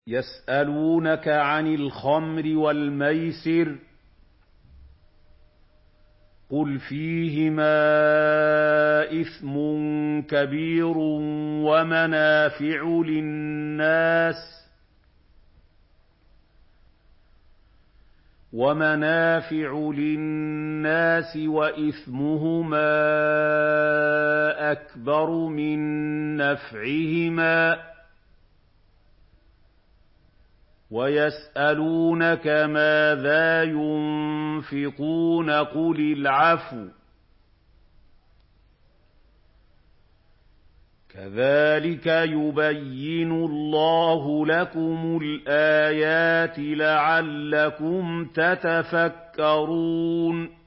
يَسْأَلُونَكَ عَنِ الْخَمْرِ وَالْمَيْسِرِ ۖ قُلْ فِيهِمَا إِثْمٌ كَبِيرٌ وَمَنَافِعُ لِلنَّاسِ وَإِثْمُهُمَا أَكْبَرُ مِن نَّفْعِهِمَا ۗ وَيَسْأَلُونَكَ مَاذَا يُنفِقُونَ قُلِ الْعَفْوَ ۗ كَذَٰلِكَ يُبَيِّنُ اللَّهُ لَكُمُ الْآيَاتِ لَعَلَّكُمْ تَتَفَكَّرُونَ